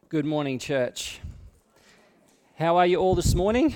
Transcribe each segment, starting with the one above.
Good morning, church. How are you all this morning?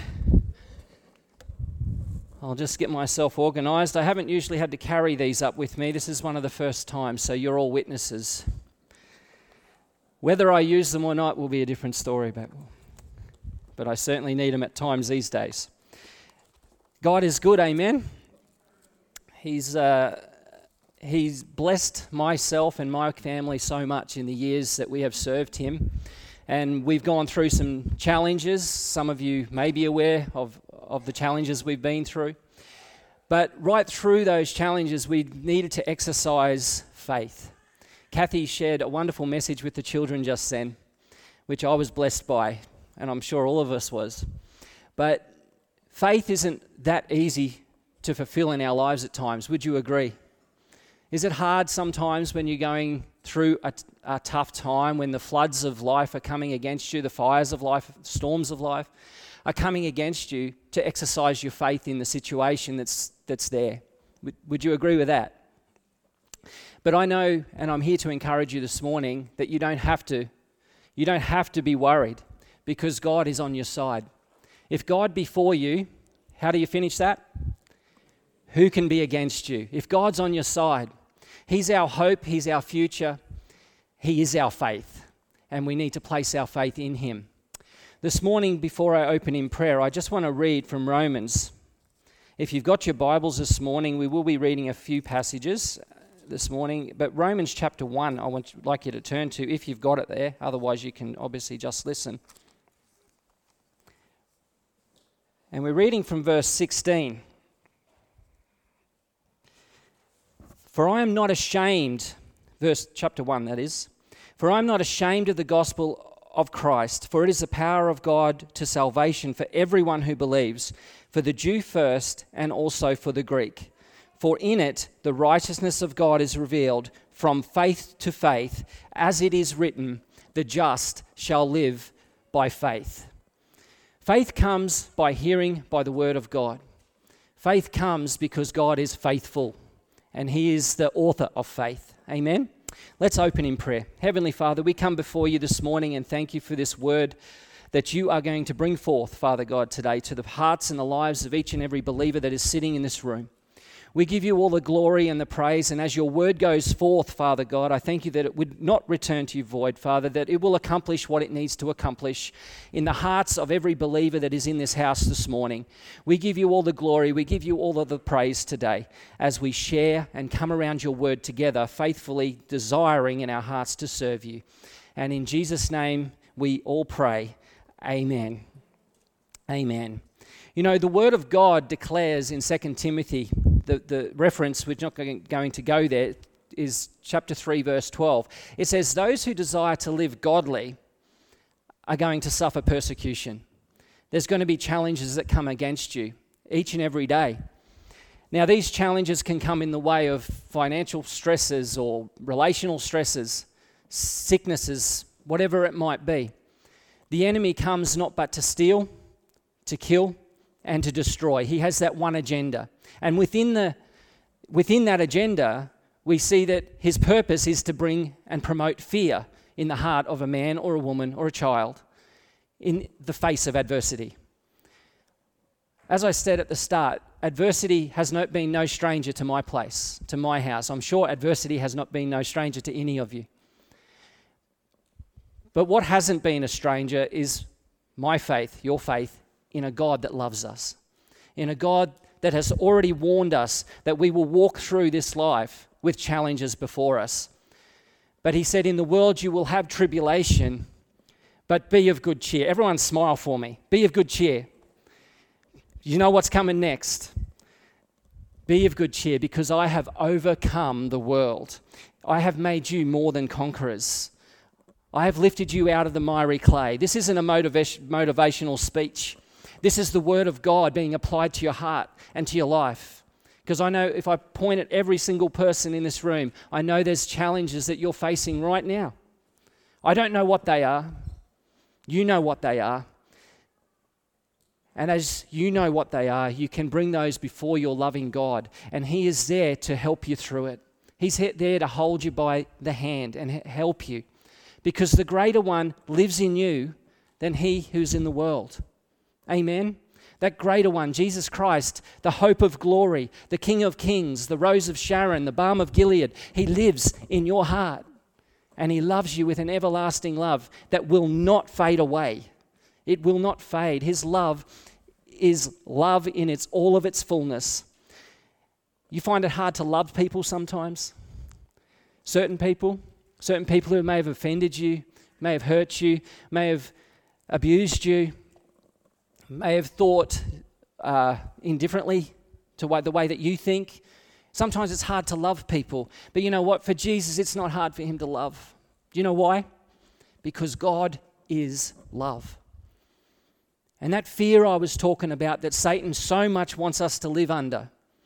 I'll just get myself organised. I haven't usually had to carry these up with me. This is one of the first times, so you're all witnesses. Whether I use them or not will be a different story, but I certainly need them at times these days. God is good, amen? He's blessed myself and my family so much in the years that we have served Him. And we've gone through some challenges. Some of you may be aware of the challenges we've been through. But right through those challenges, we needed to exercise faith. Kathy shared a wonderful message with the children just then, which I was blessed by, and I'm sure all of us was. But faith isn't that easy to fulfill in our lives at times. Would you agree? Is it hard sometimes when you're going through a tough time, when the floods of life are coming against you, the fires of life, storms of life are coming against you, to exercise your faith in the situation that's there? Would you agree with that? But I know, and I'm here to encourage you this morning, that you don't have to be worried, because God is on your side. If God be for you, how do you finish that? Who can be against you? If God's on your side, He's our hope, He's our future, He is our faith, and we need to place our faith in Him. This morning, before I open in prayer, I just want to read from Romans. If you've got your Bibles this morning, we will be reading a few passages this morning, but Romans chapter 1, like you to turn to, if you've got it there. Otherwise, you can obviously just listen. And we're reading from verse 16. For I am not ashamed, chapter 1 that is, for I am not ashamed of the gospel of Christ, for it is the power of God to salvation for everyone who believes, for the Jew first and also for the Greek. For in it the righteousness of God is revealed from faith to faith, as it is written, the just shall live by faith. Faith comes by hearing by the word of God. Faith comes because God is faithful, and He is the author of faith. Amen? Let's open in prayer. Heavenly Father, we come before you this morning and thank you for this word that you are going to bring forth, Father God, today to the hearts and the lives of each and every believer that is sitting in this room. We give you all the glory and the praise, and as your word goes forth, Father God, I thank you that it would not return to you void, Father, that it will accomplish what it needs to accomplish in the hearts of every believer that is in this house this morning. We give you all the glory, we give you all of the praise today as we share and come around your word together, faithfully desiring in our hearts to serve you. And in Jesus' name we all pray, amen. Amen. You know, the word of God declares in 2 Timothy, the reference, we're not going to go there, is chapter 3, verse 12. It says, those who desire to live godly are going to suffer persecution. There's going to be challenges that come against you each and every day. Now, these challenges can come in the way of financial stresses or relational stresses, sicknesses, whatever it might be. The enemy comes not but to steal, to kill, and to destroy. He has that one agenda. And within that agenda, we see that his purpose is to bring and promote fear in the heart of a man or a woman or a child in the face of adversity. As I said at the start, adversity has not been no stranger to my place, to my house. I'm sure adversity has not been no stranger to any of you. But what hasn't been a stranger is my faith, your faith, in a God that loves us, in a God that has already warned us that we will walk through this life with challenges before us. But He said, in the world you will have tribulation, but be of good cheer. Everyone smile for me. Be of good cheer. You know what's coming next. Be of good cheer, because I have overcome the world. I have made you more than conquerors. I have lifted you out of the miry clay. This isn't a motivational speech. This is the word of God being applied to your heart and to your life. Because I know if I point at every single person in this room, I know there's challenges that you're facing right now. I don't know what they are. You know what they are. And as you know what they are, you can bring those before your loving God. And He is there to help you through it. He's there to hold you by the hand and help you. because the greater one lives in you than he who's in the world. Amen? That greater one, Jesus Christ, the hope of glory, the King of kings, the rose of Sharon, the balm of Gilead, he lives in your heart. And he loves you with an everlasting love that will not fade away. It will not fade. His love is love in all of its fullness. You find it hard to love people sometimes? Certain people who may have offended you, may have hurt you, may have abused you, may have thought indifferently to the way that you think. Sometimes it's hard to love people. But you know what? For Jesus, it's not hard for him to love. Do you know why? Because God is love. And that fear I was talking about that Satan so much wants us to live under,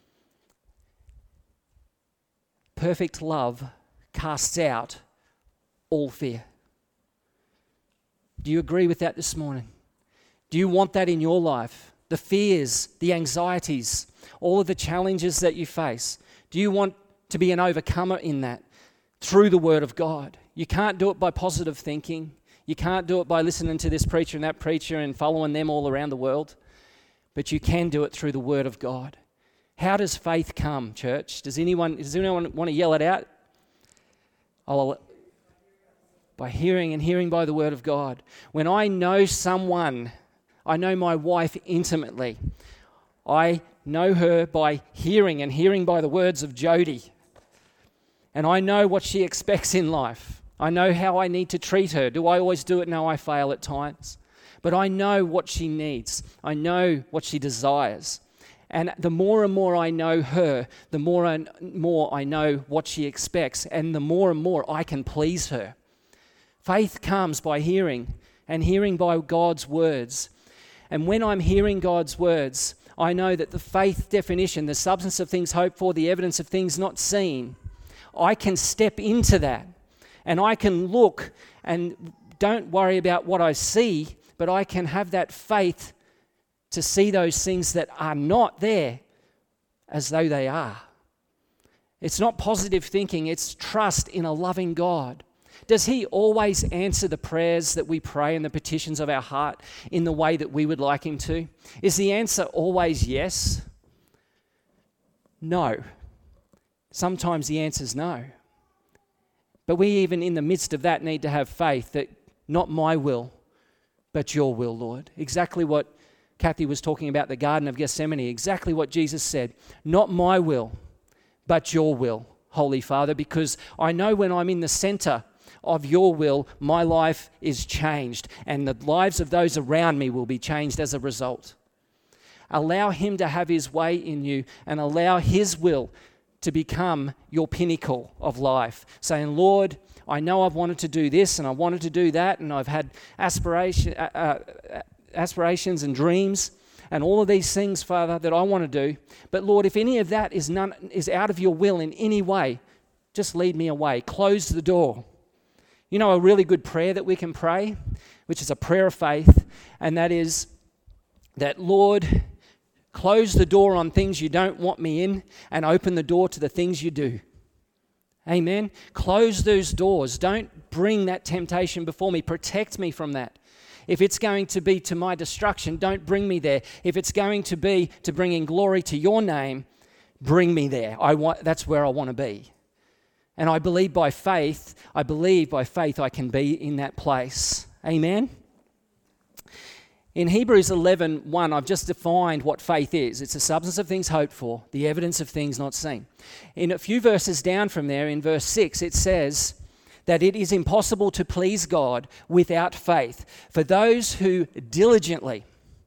perfect love casts out all fear. Do you agree with that this morning? Do you want that in your life? The fears, the anxieties, all of the challenges that you face. Do you want to be an overcomer in that through the Word of God? You can't do it by positive thinking. You can't do it by listening to this preacher and that preacher and following them all around the world. But you can do it through the Word of God. How does faith come, church? Does anyone want to yell it out? By hearing, and hearing by the Word of God. When I know someone, I know my wife intimately. I know her by hearing, and hearing by the words of Jody. And I know what she expects in life. I know how I need to treat her. Do I always do it? No, I fail at times. But I know what she needs. I know what she desires. And the more and more I know her, the more and more I know what she expects, and the more and more I can please her. Faith comes by hearing, and hearing by God's words. And when I'm hearing God's words, I know that the faith definition, the substance of things hoped for, the evidence of things not seen, I can step into that, and I can look and don't worry about what I see, but I can have that faith to see those things that are not there as though they are. It's not positive thinking, it's trust in a loving God. Does he always answer the prayers that we pray and the petitions of our heart in the way that we would like him to? Is the answer always yes? No. Sometimes the answer is no. But we even in the midst of that need to have faith that not my will, but your will, Lord. Exactly what Kathy was talking about, the Garden of Gethsemane, exactly what Jesus said. Not my will, but your will, Holy Father, because I know when I'm in the center of your will, my life is changed, and the lives of those around me will be changed as a result. Allow him to have his way in you, and allow his will to become your pinnacle of life. Saying, Lord, I know I've wanted to do this, and I wanted to do that, and I've had aspirations and dreams and all of these things, Father, that I want to do. But Lord, if any of that is out of your will in any way, just lead me away. Close the door. You know a really good prayer that we can pray, which is a prayer of faith, and that is that, Lord, close the door on things you don't want me in and open the door to the things you do. Amen? Close those doors. Don't bring that temptation before me. Protect me from that. If it's going to be to my destruction, don't bring me there. If it's going to be to bringing glory to your name, bring me there. That's where I want to be. And I believe by faith I can be in that place. Amen? In Hebrews 11:1, I've just defined what faith is. It's the substance of things hoped for, the evidence of things not seen. In a few verses down from there, in verse 6, it says that it is impossible to please God without faith. For those who diligently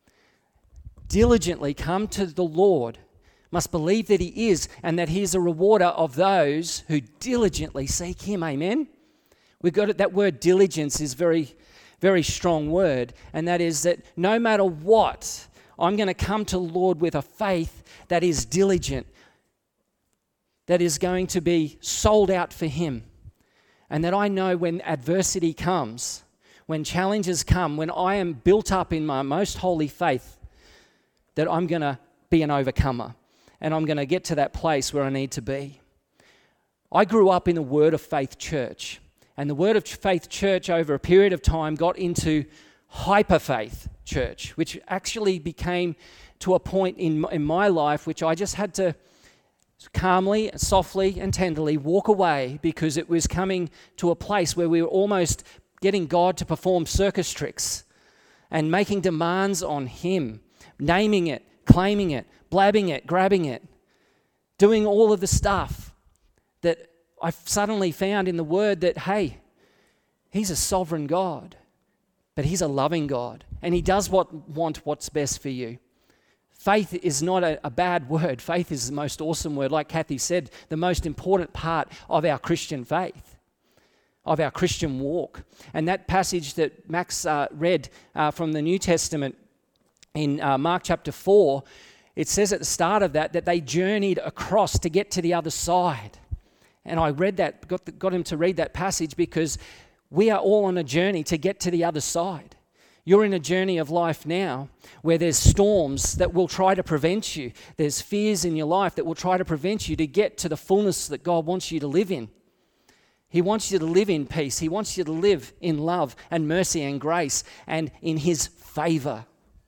come to the Lord must believe that he is, and that he is a rewarder of those who diligently seek him. Amen? We've got it. That word diligence is very, very strong word, and that is that no matter what, I'm going to come to the Lord with a faith that is diligent, that is going to be sold out for him, and that I know when adversity comes, when challenges come, when I am built up in my most holy faith, that I'm going to be an overcomer. And I'm going to get to that place where I need to be. I grew up in a Word of Faith church, And the Word of Faith Church over a period of time got into Hyper Faith Church, which actually became to a point in my life which I just had to calmly, softly and tenderly walk away, because it was coming to a place where we were almost getting God to perform circus tricks and making demands on Him, naming it, claiming it, blabbing it, grabbing it, doing all of the stuff that I suddenly found in the Word that, hey, He's a sovereign God, but He's a loving God, and He does want what's best for you. Faith is not a bad word. Faith is the most awesome word. Like Kathy said, the most important part of our Christian faith, of our Christian walk. And that passage that Max read from the New Testament in Mark chapter 4, it says at the start of that they journeyed across to get to the other side. And I read that, got him to read that passage, because we are all on a journey to get to the other side. You're in a journey of life now where there's storms that will try to prevent you. There's fears in your life that will try to prevent you to get to the fullness that God wants you to live in. He wants you to live in peace. He wants you to live in love and mercy and grace and in His favor.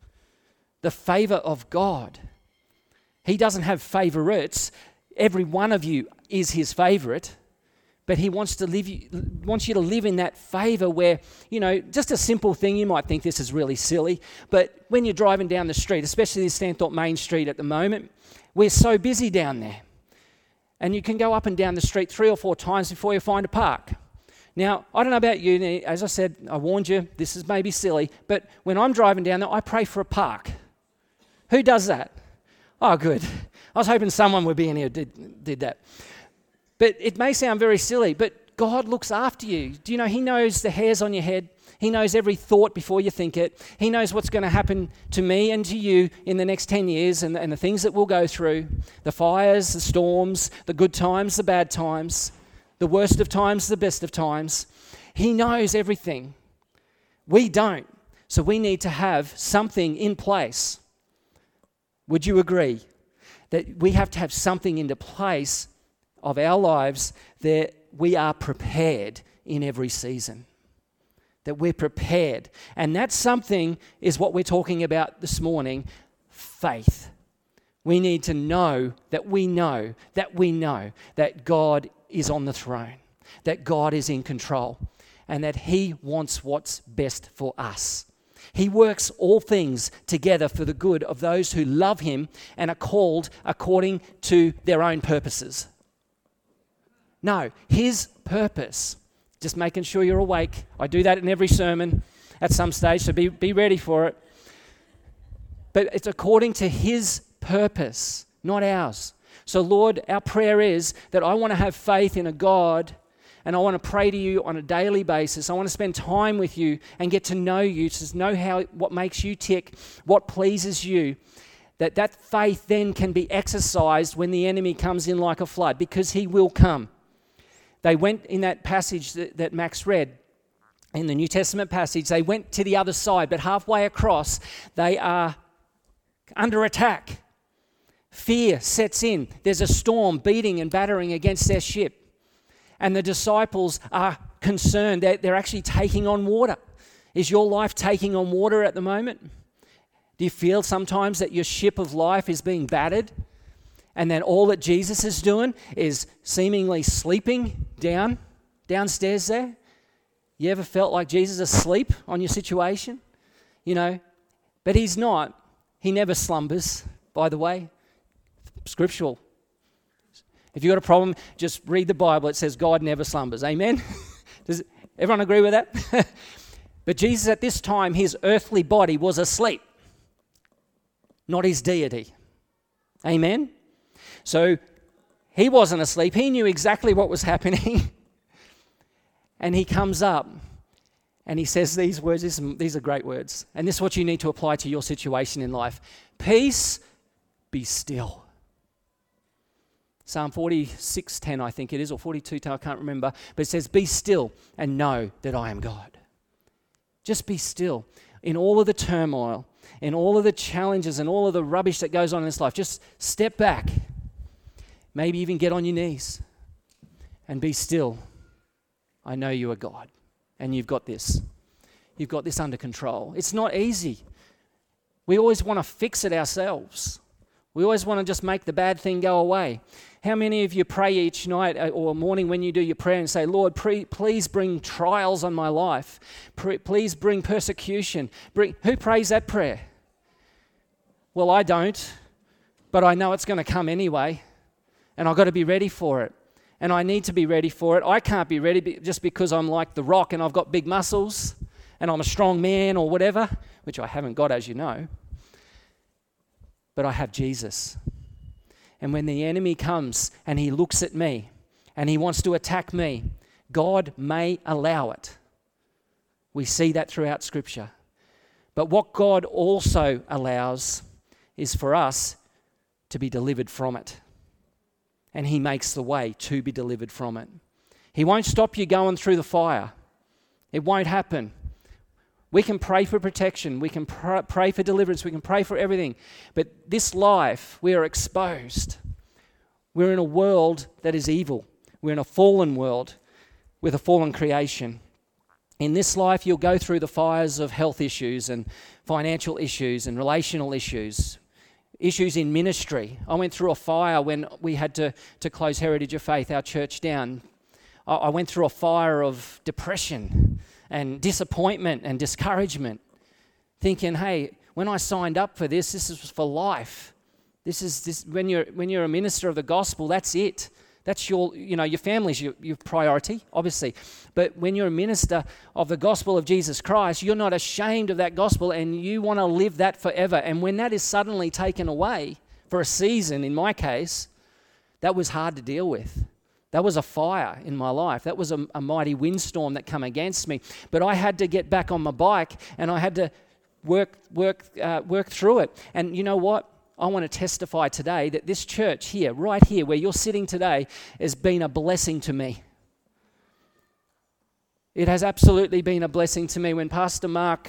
The favor of God. He doesn't have favorites. Every one of you is His favorite. But He wants you to live in that favor where, just a simple thing, you might think this is really silly, but when you're driving down the street, especially this Stanthorpe Main Street at the moment, we're so busy down there. And you can go up and down the street 3 or 4 times before you find a park. Now, I don't know about you, as I said, I warned you, this is maybe silly, but when I'm driving down there, I pray for a park. Who does that? Oh, good. I was hoping someone would be in here who did that. But it may sound very silly, but God looks after you. Do you know He knows the hairs on your head? He knows every thought before you think it. He knows what's going to happen to me and to you in the next 10 years and the things that we'll go through, the fires, the storms, the good times, the bad times, the worst of times, the best of times. He knows everything. We don't. So we need to have something in place. Would you agree that we have to have something into place of our lives that we are prepared in every season? That we're prepared. And that something is what we're talking about this morning, faith. We need to know that we know that God is on the throne, that God is in control, and that He wants what's best for us. He works all things together for the good of those who love Him and are called according to their own purposes. No, His purpose. Just making sure you're awake. I do that in every sermon at some stage, so be ready for it. But it's according to His purpose, not ours. So Lord, our prayer is that I want to have faith in a God, and I want to pray to You on a daily basis. I want to spend time with You and get to know You, to know what makes You tick, what pleases You. That faith then can be exercised when the enemy comes in like a flood, because he will come. They went in that passage that Max read, in the New Testament passage, they went to the other side, but halfway across, they are under attack. Fear sets in. There's a storm beating and battering against their ship. And the disciples are concerned that they're actually taking on water. Is your life taking on water at the moment? Do you feel sometimes that your ship of life is being battered? And then all that Jesus is doing is seemingly sleeping downstairs there? You ever felt like Jesus is asleep on your situation? But He's not. He never slumbers, by the way. Scriptural. If you've got a problem, just read the Bible. It says God never slumbers. Amen? Does everyone agree with that? But Jesus at this time, His earthly body was asleep, not His deity. Amen? So He wasn't asleep. He knew exactly what was happening. And He comes up and He says these words. These are great words. And this is what you need to apply to your situation in life. Peace, be still. Psalm 46:10, I think it is, or 42:10, I can't remember. But it says, be still and know that I am God. Just be still. In all of the turmoil, in all of the challenges and all of the rubbish that goes on in this life, just step back. Maybe even get on your knees and be still I know you are God, and you've got this. You've got this under control. It's not easy. We always want to fix it ourselves. We always want to just make the bad thing go away. How many of you pray each night or morning when you do your prayer and say, Lord, please bring trials on my life. Please bring persecution. Who prays that prayer? Well, I don't, but I know it's going to come anyway, and I've got to be ready for it. And I need to be ready for it. I can't be ready just because I'm like The Rock and I've got big muscles and I'm a strong man or whatever, which I haven't got, as you know. But I have Jesus. And when the enemy comes and he looks at me and he wants to attack me, God may allow it. We see that throughout Scripture. But what God also allows is for us to be delivered from it. And he makes the way to be delivered from it. He won't stop you going through the fire. It won't happen. We can pray for protection. We can pray for deliverance. We can pray for everything. But this life, we are exposed. We're in a world that is evil. We're in a fallen world with a fallen creation. In this life, you'll go through the fires of health issues and financial issues and relational issues. Issues in ministry. I went through a fire when we had to close Heritage of Faith, our church, down. I went through a fire of depression and disappointment and discouragement, thinking, hey, when I signed up for this is for life. This when you're a minister of the gospel, that's it. That's your family's your priority, obviously. But when you're a minister of the gospel of Jesus Christ, you're not ashamed of that gospel and you want to live that forever. And when that is suddenly taken away for a season, in my case, that was hard to deal with. That was a fire in my life. That was a mighty windstorm that came against me. But I had to get back on my bike and I had to work through it. And you know what? I want to testify today that this church here, right here, where you're sitting today, has been a blessing to me. It has absolutely been a blessing to me. When Pastor Mark,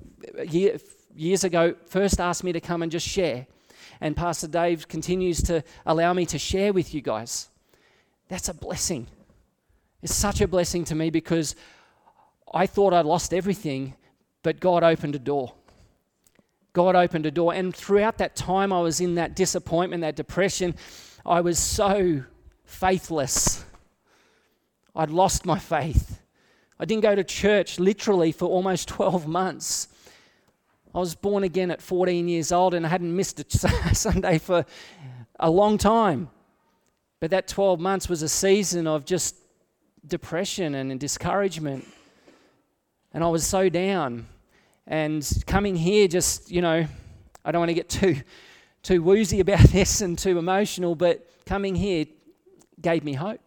years ago, first asked me to come and just share, and Pastor Dave continues to allow me to share with you guys, that's a blessing. It's such a blessing to me because I thought I'd lost everything, but God opened a door. God opened a door, and throughout that time I was in that disappointment, that depression. I was so faithless. I'd lost my faith. I didn't go to church literally for almost 12 months. I was born again at 14 years old and I hadn't missed a Sunday for a long time. But that 12 months was a season of just depression and discouragement. And I was so down. And coming here just, I don't want to get too woozy about this and too emotional, but coming here gave me hope.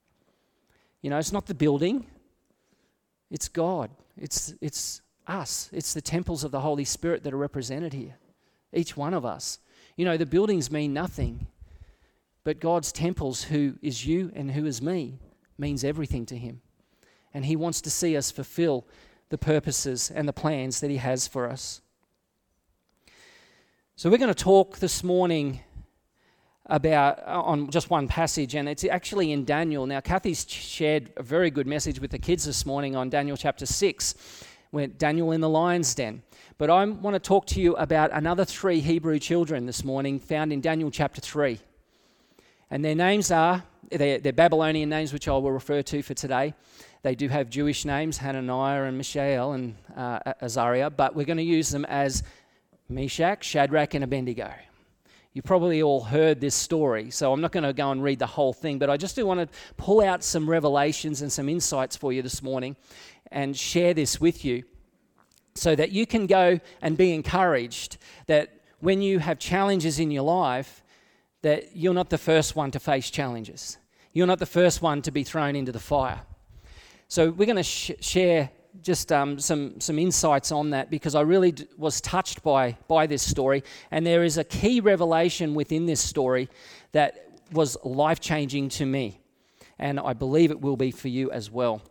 It's not the building. It's God. It's us. It's the temples of the Holy Spirit that are represented here. Each one of us. The buildings mean nothing. But God's temples, who is you and who is me, means everything to him. And he wants to see us fulfill the purposes and the plans that he has for us. So we're going to talk this morning about on just one passage, and it's actually in Daniel. Now, Kathy's shared a very good message with the kids this morning on Daniel chapter 6, where Daniel in the lion's den. But I want to talk to you about another 3 Hebrew children this morning found in Daniel chapter 3. And their names are, they're Babylonian names, which I will refer to for today. They do have Jewish names, Hananiah and Mishael and Azariah, but we're going to use them as Meshach, Shadrach, and Abednego. You probably all heard this story, so I'm not going to go and read the whole thing, but I just do want to pull out some revelations and some insights for you this morning and share this with you so that you can go and be encouraged that when you have challenges in your life, that you're not the first one to face challenges. You're not the first one to be thrown into the fire. So we're going to share just some insights on that because I really was touched by this story, and there is a key revelation within this story that was life-changing to me, and I believe it will be for you as well.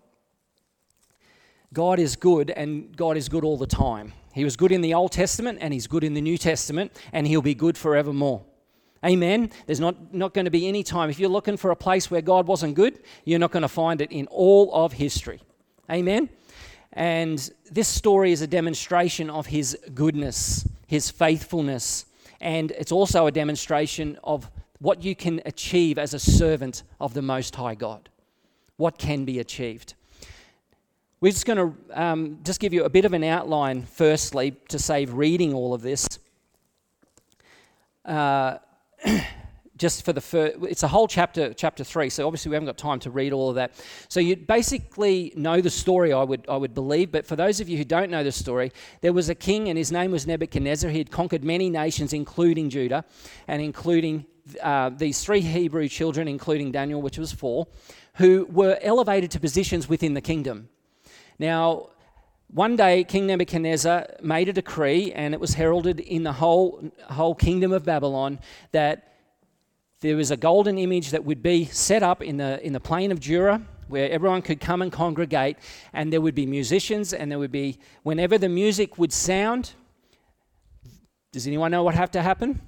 God is good, and God is good all the time. He was good in the Old Testament, and he's good in the New Testament, and he'll be good forevermore. Amen. There's not going to be any time. If you're looking for a place where God wasn't good, you're not going to find it in all of history. Amen. And this story is a demonstration of his goodness, his faithfulness, and it's also a demonstration of what you can achieve as a servant of the Most High God. What can be achieved. We're just going to just give you a bit of an outline firstly to save reading all of this. Just for the first, it's a whole chapter 3, so obviously we haven't got time to read all of that. So you basically know the story, I would believe, but for those of you who don't know the story, there was a king and his name was Nebuchadnezzar. He had conquered many nations, including Judah, and including these 3 Hebrew children, including Daniel, which was 4, who were elevated to positions within the kingdom. Now, one day, King Nebuchadnezzar made a decree, and it was heralded in the whole kingdom of Babylon, that there was a golden image that would be set up in the plain of Dura, where everyone could come and congregate, and there would be musicians, and there would be, whenever the music would sound, does anyone know what had to happen?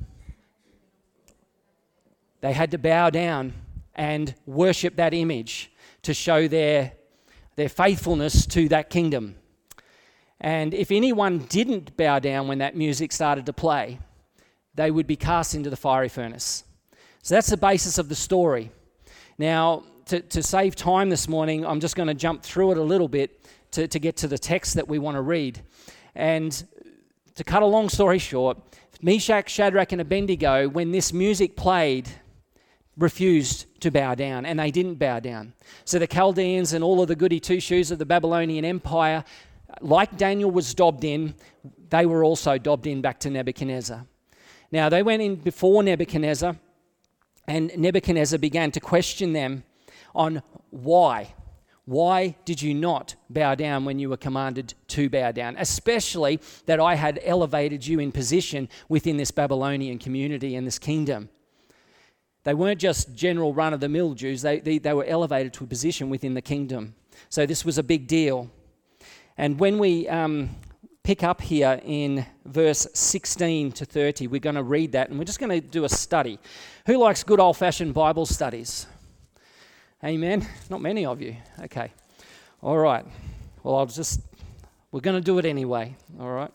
They had to bow down and worship that image to show their faithfulness to that kingdom. And if anyone didn't bow down when that music started to play, they would be cast into the fiery furnace. So that's the basis of the story. Now, to save time this morning, I'm just going to jump through it a little bit to get to the text that we want to read. And to cut a long story short, Meshach, Shadrach, and Abednego, when this music played, refused to bow down, and they didn't bow down. So the Chaldeans and all of the goody two-shoes of the Babylonian Empire, like Daniel was dobbed in, they were also dobbed in back to Nebuchadnezzar. Now, they went in before Nebuchadnezzar, and Nebuchadnezzar began to question them on why. Why did you not bow down when you were commanded to bow down? Especially that I had elevated you in position within this Babylonian community and this kingdom. They weren't just general run-of-the-mill Jews. They were elevated to a position within the kingdom. So this was a big deal. And when we pick up here in verse 16 to 30, we're going to read that, and we're just going to do a study. Who likes good old-fashioned Bible studies? Amen? Not many of you. Okay. All right. Well, we're going to do it anyway. All right.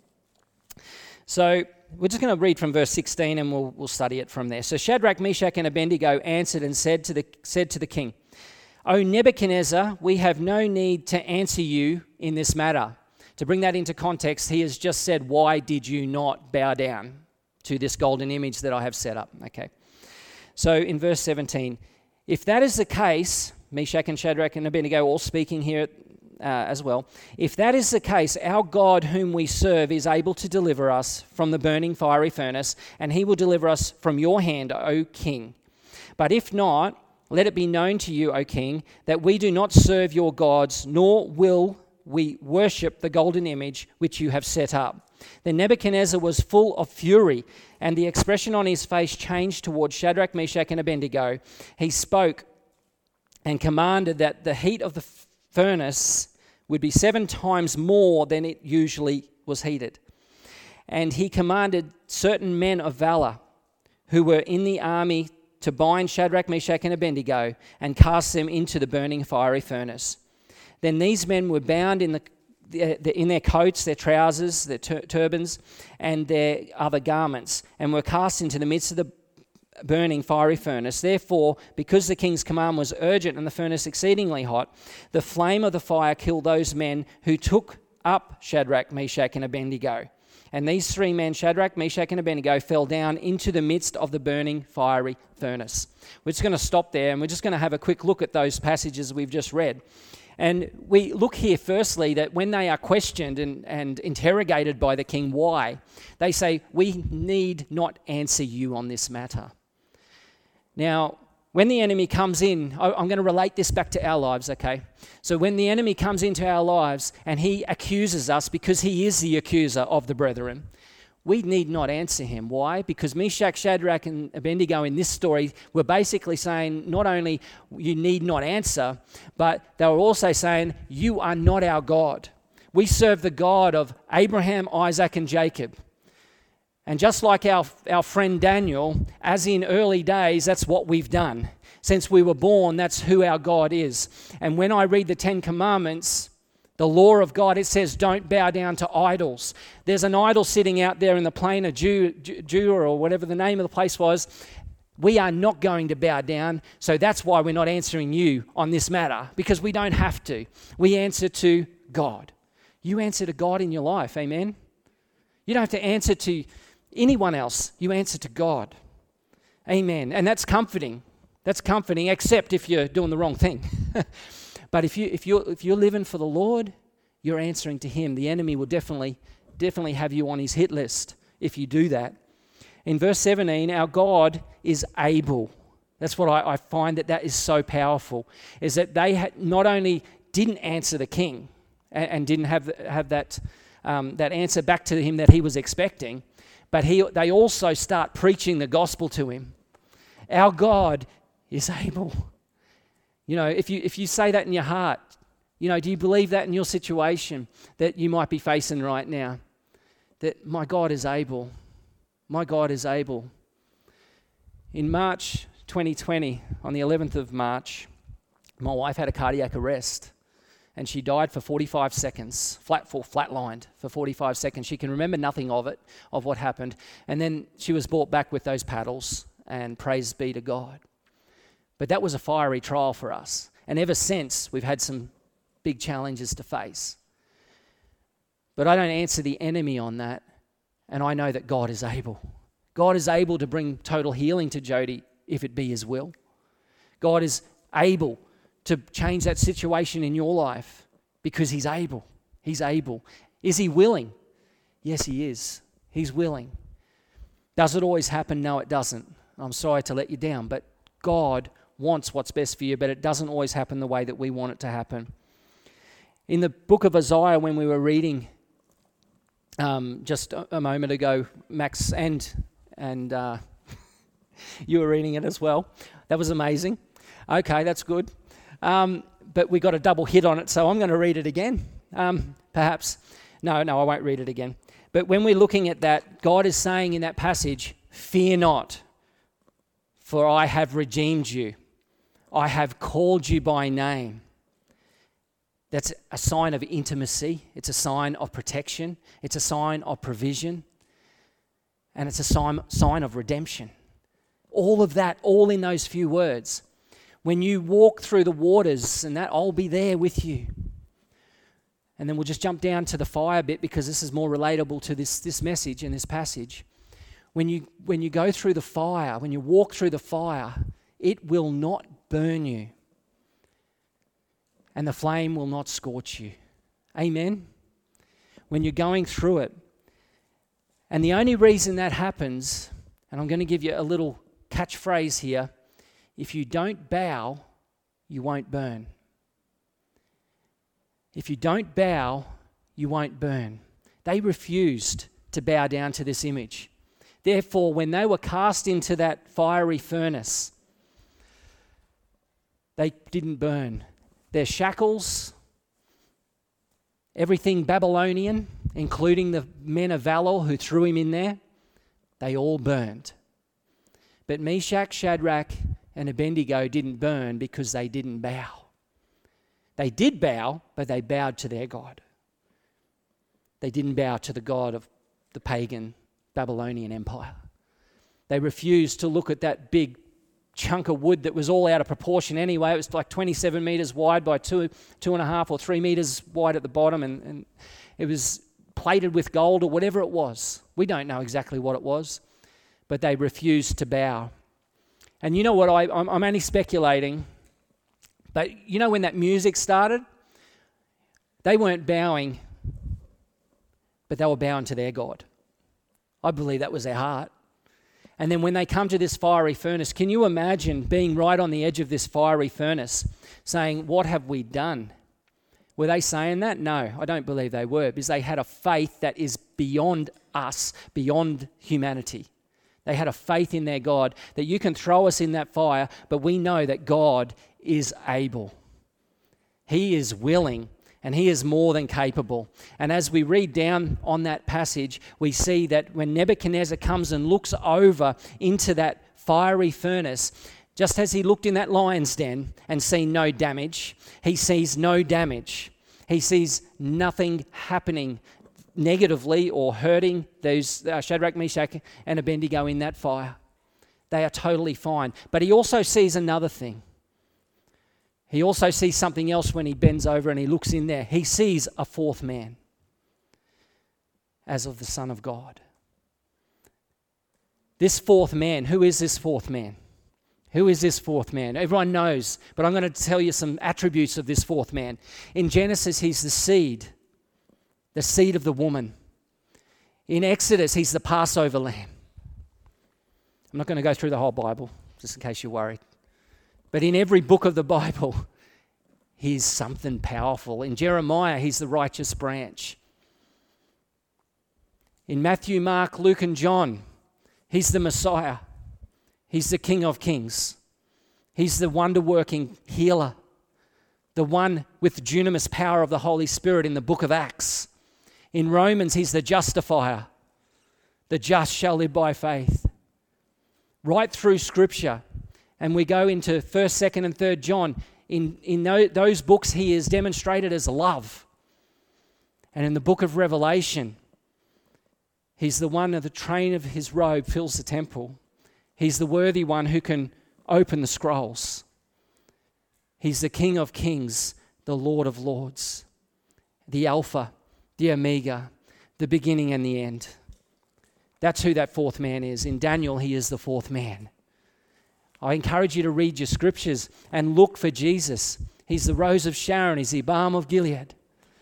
So we're just going to read from verse 16, and we'll study it from there. So Shadrach, Meshach, and Abednego answered and said to the king, "O Nebuchadnezzar, we have no need to answer you in this matter." To bring that into context, he has just said, "Why did you not bow down to this golden image that I have set up?" Okay. So in verse 17, if that is the case, Meshach and Shadrach and Abednego all speaking here as well, if that is the case, our God whom we serve is able to deliver us from the burning fiery furnace, and he will deliver us from your hand, O king. But if not, let it be known to you, O king, that we do not serve your gods, nor will we worship the golden image which you have set up. Then Nebuchadnezzar was full of fury, and the expression on his face changed towards Shadrach, Meshach, and Abednego. He spoke and commanded that the heat of the furnace would be 7 times more than it usually was heated. And he commanded certain men of valor who were in the army to bind Shadrach, Meshach, and Abednego and cast them into the burning fiery furnace. Then these men were bound in their coats, their trousers, their turbans, and their other garments, and were cast into the midst of the burning fiery furnace. Therefore, because the king's command was urgent and the furnace exceedingly hot, the flame of the fire killed those men who took up Shadrach, Meshach, and Abednego. And these 3 men, Shadrach, Meshach, and Abednego, fell down into the midst of the burning fiery furnace. We're just going to stop there, and we're just going to have a quick look at those passages we've just read. And we look here firstly that when they are questioned and interrogated by the king, why? They say, "We need not answer you on this matter." Now, when the enemy comes in, I'm going to relate this back to our lives, okay? So when the enemy comes into our lives and he accuses us, because he is the accuser of the brethren, we need not answer him. Why? Because Meshach, Shadrach, and Abednego in this story were basically saying not only you need not answer, but they were also saying you are not our God. We serve the God of Abraham, Isaac, and Jacob. And just like our friend Daniel, as in early days, that's what we've done. Since we were born, that's who our God is. And when I read the Ten Commandments, the law of God, it says don't bow down to idols. There's an idol sitting out there in the plain of Judah or whatever the name of the place was. We are not going to bow down, so that's why we're not answering you on this matter, because we don't have to. We answer to God. You answer to God in your life, amen? You don't have to answer to anyone else. You answer to God, amen. And that's comforting. That's comforting, except if you're doing the wrong thing. But if you're living for the Lord, you're answering to Him. The enemy will definitely have you on his hit list if you do that. In verse 17, our God is able. That's what I find that is so powerful, is that they not only didn't answer the king and didn't have that answer back to him that he was expecting, but they also start preaching the gospel to him. Our God is able. You know, if you say that in your heart, you know, do you believe that in your situation that you might be facing right now? That my God is able. My God is able. In March 2020, on the 11th of March, my wife had a cardiac arrest and she died for 45 seconds, flatlined for 45 seconds. She can remember nothing of it, of what happened. And then she was brought back with those paddles, and praise be to God. But that was a fiery trial for us. And ever since, we've had some big challenges to face. But I don't answer the enemy on that. And I know that God is able. God is able to bring total healing to Jody if it be His will. God is able to change that situation in your life because He's able. He's able. Is He willing? Yes, He is. He's willing. Does it always happen? No, it doesn't. I'm sorry to let you down, but God wants what's best for you, but it doesn't always happen the way that we want it to happen. In the book of Isaiah, when we were reading just a moment ago, Max and you were reading it as well. That was amazing. Okay, that's good. But we got a double hit on it, so I'm going to read it again. Perhaps. No, I won't read it again. But when we're looking at that, God is saying in that passage, "Fear not, for I have redeemed you. I have called you by name." That's a sign of intimacy. It's a sign of protection. It's a sign of provision. And it's a sign of redemption. All of that, all in those few words. When you walk through the waters, and that, I'll be there with you. And then we'll just jump down to the fire bit because this is more relatable to this message and this passage. When you go through the fire, when you walk through the fire, it will not burn you. And the flame will not scorch you. Amen? When you're going through it. And the only reason that happens, and I'm going to give you a little catchphrase here, if you don't bow, you won't burn. If you don't bow, you won't burn. They refused to bow down to this image. Therefore, when they were cast into that fiery furnace, they didn't burn. Their shackles, everything Babylonian, including the men of valor who threw him in there, they all burned. But Meshach, Shadrach, and Abednego didn't burn because they didn't bow. They did bow, but they bowed to their God. They didn't bow to the God of the pagan Babylonian Empire. They refused to look at that big chunk of wood that was all out of proportion anyway. It was like 27 meters wide by 2.5 or 3 meters wide at the bottom, and it was plated with gold or whatever it was. We don't know exactly what it was, but they refused to bow. And you know what? I'm only speculating, but you know when that music started, they weren't bowing, but they were bowing to their God. I believe that was their heart. And then when they come to this fiery furnace, can you imagine being right on the edge of this fiery furnace saying, "What have we done?" Were they saying that? No, I don't believe they were, because they had a faith that is beyond us, beyond humanity. They had a faith in their God that you can throw us in that fire, but we know that God is able. He is willing. And he is more than capable. And as we read down on that passage, we see that when Nebuchadnezzar comes and looks over into that fiery furnace, just as he looked in that lion's den and seen no damage, he sees no damage. He sees nothing happening negatively or hurting those Shadrach, Meshach, and Abednego in that fire. They are totally fine. But he also sees another thing. He also sees something else when he bends over and he looks in there. He sees a fourth man, as of the Son of God. This fourth man, who is this fourth man? Who is this fourth man? Everyone knows, but I'm going to tell you some attributes of this fourth man. In Genesis, he's the seed of the woman. In Exodus, he's the Passover lamb. I'm not going to go through the whole Bible, just in case you're worried. But in every book of the Bible, he's something powerful. In Jeremiah, he's the righteous branch. In Matthew, Mark, Luke, and John, he's the Messiah. He's the King of Kings. He's the wonder-working healer, the one with the dunamis power of the Holy Spirit in the book of Acts. In Romans, he's the justifier. The just shall live by faith. Right through Scripture, and we go into 1st, 2nd, and 3rd John, in those books he is demonstrated as love. And in the book of Revelation, he's the one of the train of his robe fills the temple. He's the worthy one who can open the scrolls. He's the King of Kings, the Lord of Lords, the Alpha, the Omega, the beginning and the end. That's who that fourth man is. In Daniel, he is the fourth man. I encourage you to read your scriptures and look for Jesus. He's the rose of Sharon. He's the balm of Gilead.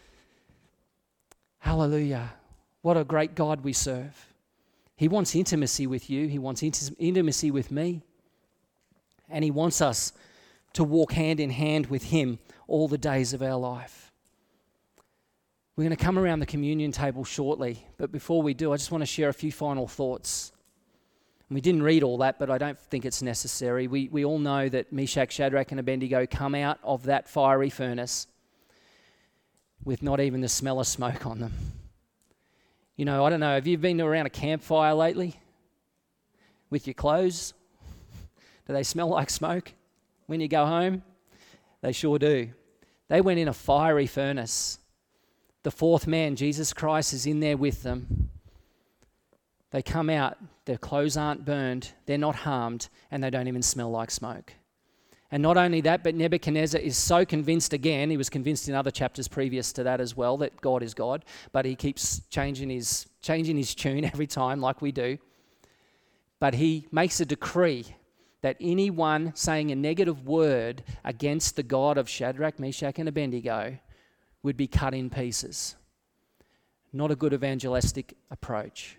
Hallelujah. What a great God we serve. He wants intimacy with you. He wants intimacy with me. And he wants us to walk hand in hand with him all the days of our life. We're going to come around the communion table shortly. But before we do, I just want to share a few final thoughts. We didn't read all that, but I don't think it's necessary. We all know that Meshach, Shadrach, and Abednego come out of that fiery furnace with not even the smell of smoke on them. You know, I don't know, have you been around a campfire lately with your clothes? Do they smell like smoke when you go home? They sure do. They went in a fiery furnace. The fourth man, Jesus Christ, is in there with them. They come out, their clothes aren't burned, they're not harmed, and they don't even smell like smoke. And not only that, but Nebuchadnezzar is so convinced again, he was convinced in other chapters previous to that as well, that God is God, but he keeps changing his tune every time like we do. But he makes a decree that anyone saying a negative word against the God of Shadrach, Meshach, and Abednego would be cut in pieces. Not a good evangelistic approach.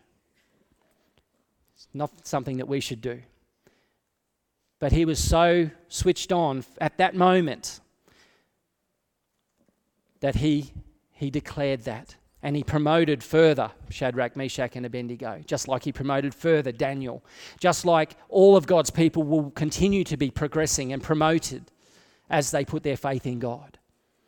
Not something that we should do. But he was so switched on at that moment that he declared that. And he promoted further Shadrach, Meshach, and Abednego, just like he promoted further Daniel. Just like all of God's people will continue to be progressing and promoted as they put their faith in God.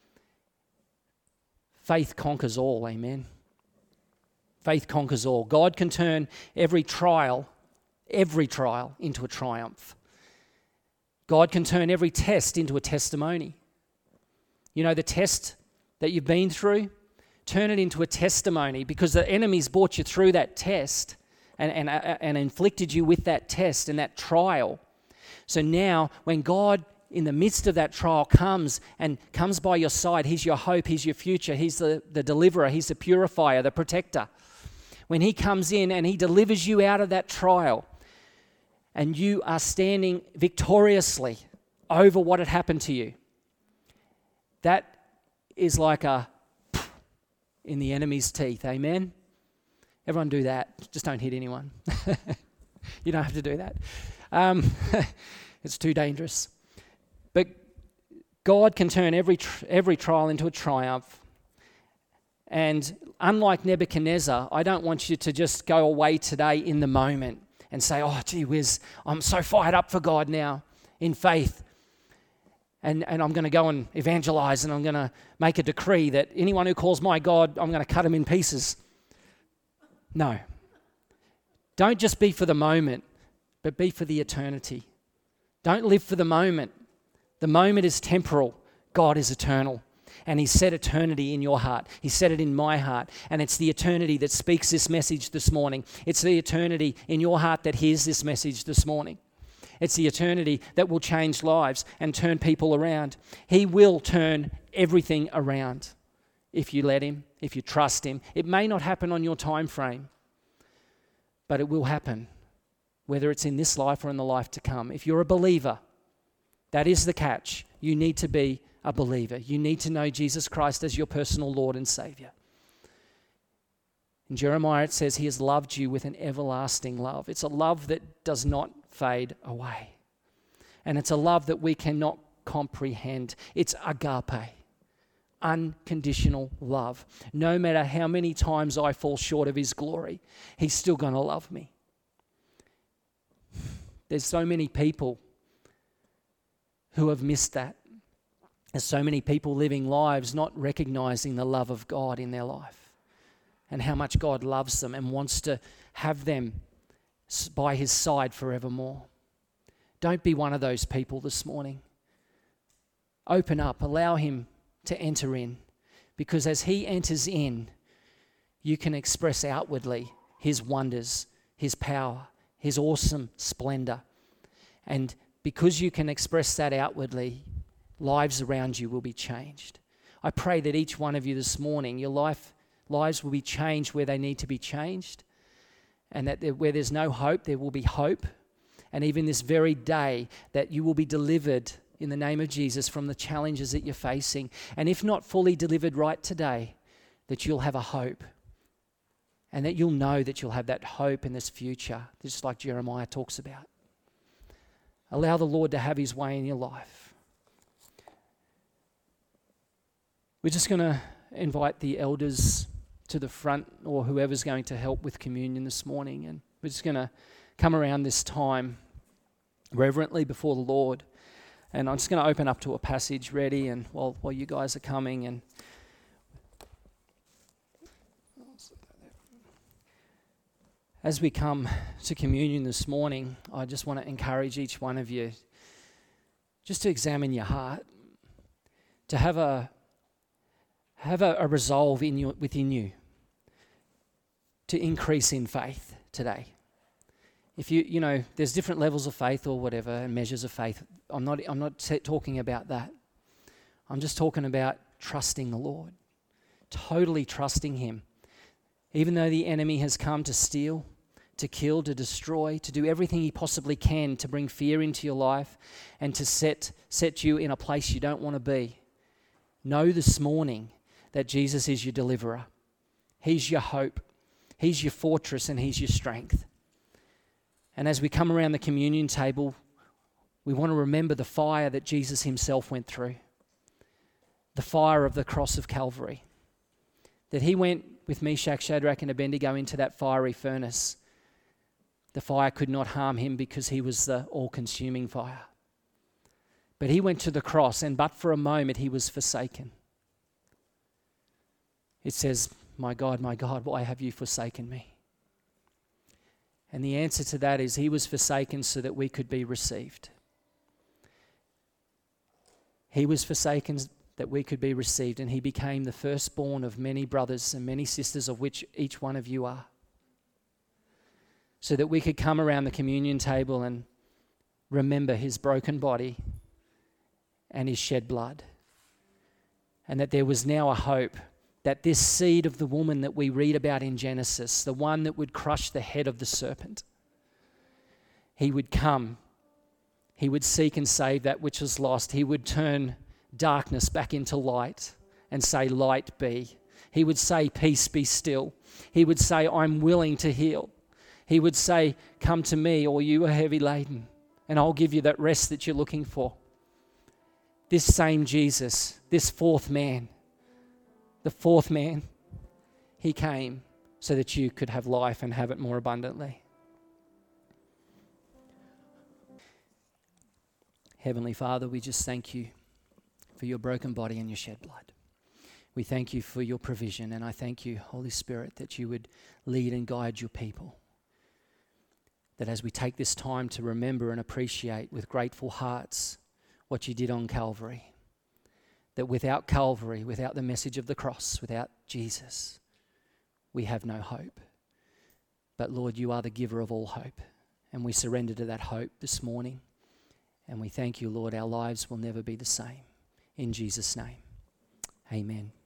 Faith conquers all, amen. Faith conquers all. God can turn every trial into a triumph. God can turn every test into a testimony. You know, the test that you've been through, turn it into a testimony, because the enemy's brought you through that test and inflicted you with that test and that trial. So now when God in the midst of that trial comes by your side, he's your hope, he's your future, he's the deliverer, he's the purifier, the protector. When he comes in and he delivers you out of that trial and you are standing victoriously over what had happened to you, that is like a in the enemy's teeth, amen? Everyone do that. Just don't hit anyone. You don't have to do that. It's too dangerous. But God can turn every trial into a triumph. And unlike Nebuchadnezzar, I don't want you to just go away today in the moment and say, oh, gee whiz, I'm so fired up for God now in faith. and I'm going to go and evangelize, and I'm going to make a decree that anyone who calls my God, I'm going to cut him in pieces. No. Don't just be for the moment, but be for the eternity. Don't live for the moment. The moment is temporal. God is eternal. And He set eternity in your heart. He set it in my heart. And it's the eternity that speaks this message this morning. It's the eternity in your heart that hears this message this morning. It's the eternity that will change lives and turn people around. He will turn everything around if you let Him, if you trust Him. It may not happen on your time frame, but it will happen, whether it's in this life or in the life to come. If you're a believer, that is the catch. You need to be a believer. You need to know Jesus Christ as your personal Lord and Savior. In Jeremiah it says He has loved you with an everlasting love. It's a love that does not fade away. And it's a love that we cannot comprehend. It's agape, unconditional love. No matter how many times I fall short of His glory, He's still going to love me. There's so many people who have missed that. There's so many people living lives not recognizing the love of God in their life and how much God loves them and wants to have them by His side forevermore. Don't be one of those people this morning. Open up, allow Him to enter in, because as He enters in, you can express outwardly His wonders, His power, His awesome splendor. And because you can express that outwardly, lives around you will be changed. I pray that each one of you this morning, your lives will be changed where they need to be changed, and that where there's no hope, there will be hope. And even this very day, that you will be delivered in the name of Jesus from the challenges that you're facing. And if not fully delivered right today, that you'll have a hope, and that you'll know that you'll have that hope in this future, just like Jeremiah talks about. Allow the Lord to have His way in your life. We're just going to invite the elders to the front, or whoever's going to help with communion this morning. And we're just going to come around this time reverently before the Lord. And I'm just going to open up to a passage ready, and while you guys are coming. And as we come to communion this morning, I just want to encourage each one of you just to examine your heart, to have a resolve within you to increase in faith today. If you know, there's different levels of faith or whatever, and measures of faith. I'm not talking about that. I'm just talking about trusting the Lord, totally trusting Him. Even though the enemy has come to steal, to kill, to destroy, to do everything he possibly can to bring fear into your life and to set you in a place you don't want to be, know this morning that Jesus is your deliverer. He's your hope. He's your fortress, and He's your strength. And as we come around the communion table, we want to remember the fire that Jesus Himself went through, the fire of the cross of Calvary, that He went with Meshach, Shadrach, and Abednego into that fiery furnace. The fire could not harm Him because He was the all-consuming fire. But He went to the cross, and but for a moment He was forsaken. It says, my God, why have you forsaken me? And the answer to that is He was forsaken so that we could be received. He was forsaken that we could be received, and He became the firstborn of many brothers and many sisters, of which each one of you are. So that we could come around the communion table and remember His broken body and His shed blood. And that there was now a hope that this seed of the woman that we read about in Genesis, the one that would crush the head of the serpent, He would come. He would seek and save that which was lost. He would turn darkness back into light and say, light be. He would say, peace be still. He would say, I'm willing to heal. He would say, come to me, all you are heavy laden, and I'll give you that rest that you're looking for. This same Jesus, this fourth man, the fourth man, He came so that you could have life and have it more abundantly. Heavenly Father, we just thank You for your broken body and your shed blood. We thank you for your provision, and I thank you, Holy Spirit, that you would lead and guide your people. That as we take this time to remember and appreciate with grateful hearts what you did on Calvary, that without Calvary, without the message of the cross, without Jesus, we have no hope. But Lord, you are the giver of all hope, and we surrender to that hope this morning. And we thank you, Lord, our lives will never be the same. In Jesus' name, amen.